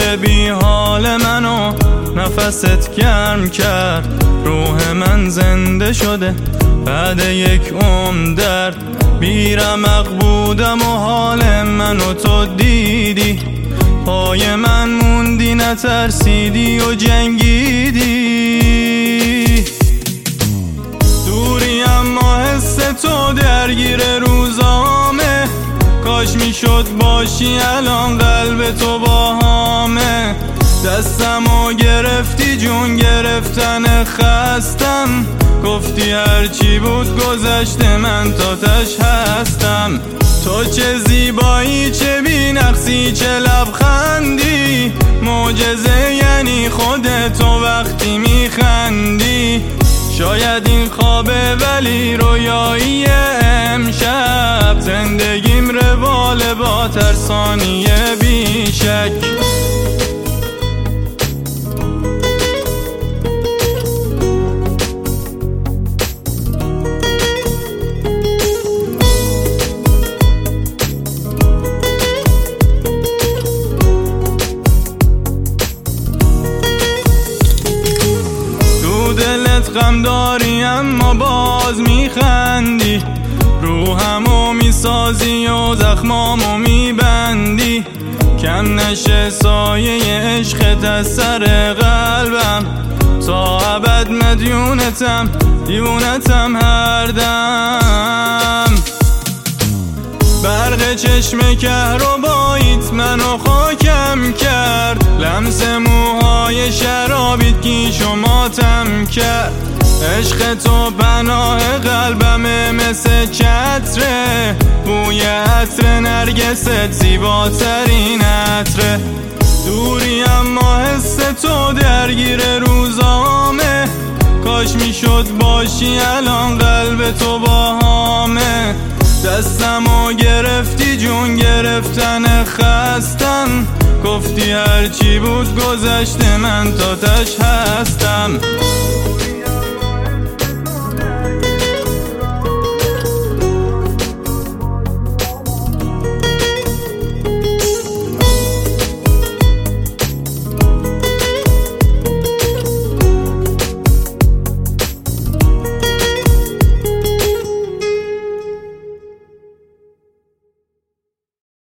بی حال منو نفست گرم کرد. روح من زنده شده بعد یک عمر درد. بیرمق بودم و حال منو تو دیدی. پای من موندی نترسیدی و جنگیدی. دوری اما حس تو درگیر روزامه. کاش میشد باشی الان قلب تو باهامه. دستمو گرفتی جون گرفتن خستم. گفتی هرچی بود گذشته من تاتش هستم. تو چه زیبایی چه بی نقصی چه لبخندی. معجزه یعنی خودت تو وقتی میخندی. شاید این خوابه ولی رویایی امشب. زندگیم رواله با ترسانیه بیشک. غم داری اما باز میخندی. روحمو میسازی و زخمامو میبندی. کم نشه سایه عشقت از سر قلبم. تا ابد مدیونتم دیوونتم هر دم. برق چشم کهرباییت منو خاکم کرد. لمس موهای شرابیت گیش و ماتم کرد. عشق تو پناه قلبمه مثل چتره. بوی عطر نرگست زیباترین عطره. دوری اما حس تو درگیر روزامه. کاش میشد باشی الان قلب تو باهامه. دستمو گرفتی جون گرفتن خستم. گفتی هرچی بود گذشته من تاتش هستم.